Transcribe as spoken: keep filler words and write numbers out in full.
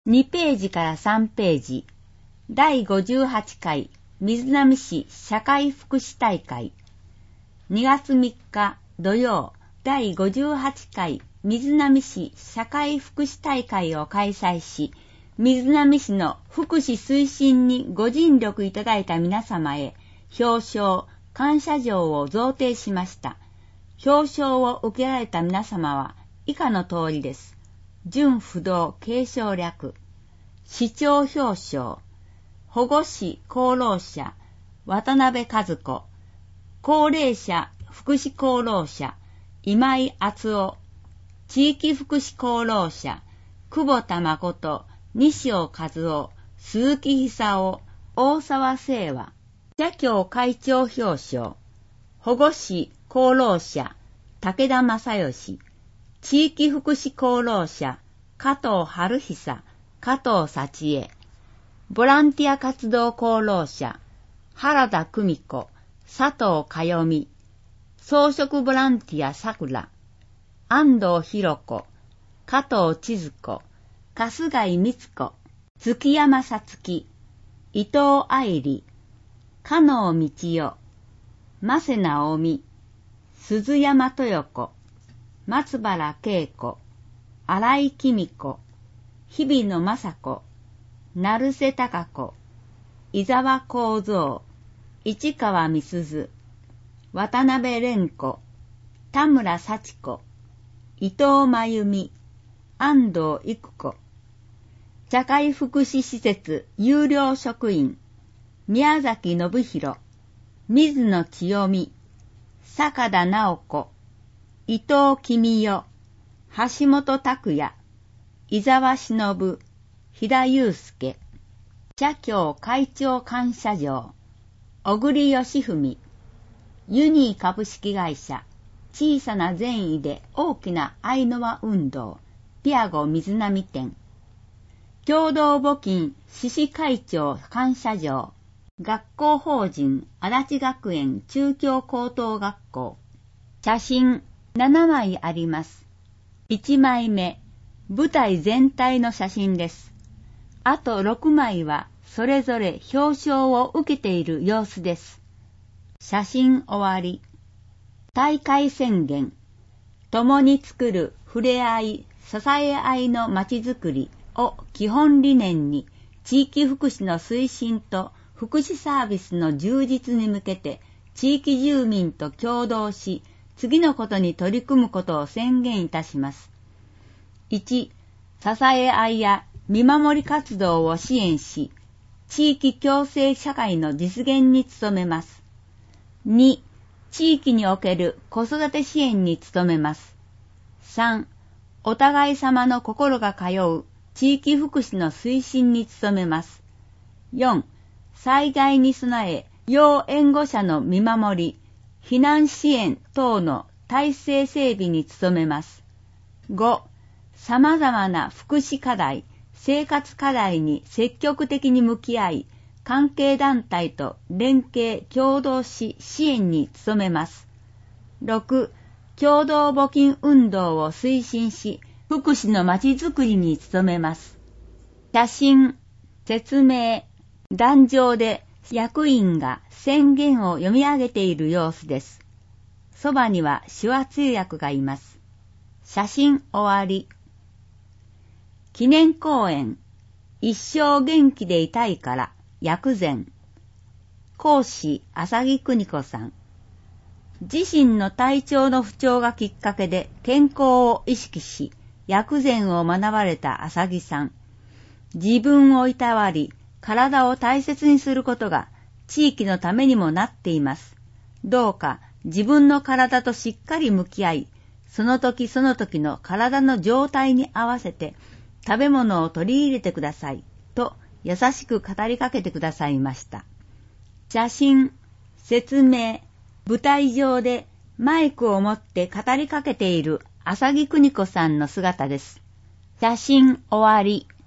にページからさんページ、だいごじゅうはちかい瑞浪市社会福祉大会。にがつみっか土曜、だいごじゅうはちかい瑞浪市社会福祉大会を開催し、瑞浪市の福祉推進にご尽力いただいた皆様へ、表彰、感謝状を贈呈しました。表彰を受けられた皆様は以下の通りです。準不動継承略、市長表彰、保護司功労者、渡辺和子、高齢者福祉功労者、今井敦夫、地域福祉功労者、久保田誠、西尾和夫、鈴木久夫、大沢聖和、社協会長表彰、保護司功労者、武田正義、地域福祉功労者、加藤春久、加藤幸恵、ボランティア活動功労者、原田久美子、佐藤かよみ、装飾ボランティアさくら、安藤博子、加藤千鶴子、春日井光子、月山さつき、伊藤愛理、加納道代、増瀬直美、鈴山豊子、松原恵子、新井公子、日比野雅子、成瀬貴子、伊沢幸三、市川美鈴、渡辺蓮子、田村幸子、伊藤真由美、安藤育子、社会福祉施設有料職員、宮崎信弘、水野千代美、坂田直子、伊藤公代、橋本拓也、伊沢忍、飛田祐介、社協会長感謝状、小栗義文、ユニー株式会社、小さな善意で大きなアイノワ運動、ピアゴ水波店、共同募金獅子会長感謝状、学校法人足立学園中京高等学校。写真ななまいあります。いちまいめ、舞台全体の写真です。あとろくまいはそれぞれ表彰を受けている様子です。写真終わり。大会宣言。共に作る触れ合い、支え合いのまちづくりを基本理念に、地域福祉の推進と福祉サービスの充実に向けて、地域住民と協働し、次のことに取り組むことを宣言いたします。いち、支え合いや見守り活動を支援し、地域共生社会の実現に努めます。に、地域における子育て支援に努めます。さん、お互い様の心が通う地域福祉の推進に努めます。よん、災害に備え、要援護者の見守り、避難支援等の体制整備に努めます。ご、様々な福祉課題、生活課題に積極的に向き合い、関係団体と連携協働し支援に努めます。ろく、共同募金運動を推進し、福祉のまちづくりに努めます。写真、説明、壇上で役員が宣言を読み上げている様子です。そばには手話通訳がいます。写真終わり。記念講演、一生元気でいたいから薬膳。講師、浅木邦子さん。自身の体調の不調がきっかけで健康を意識し、薬膳を学ばれた浅木さん。自分をいたわり、体を大切にすることが地域のためにもなっています。どうか自分の体としっかり向き合い、その時その時の体の状態に合わせて食べ物を取り入れてくださいと優しく語りかけてくださいました。写真、説明、舞台上でマイクを持って語りかけている浅木邦子さんの姿です。写真終わり。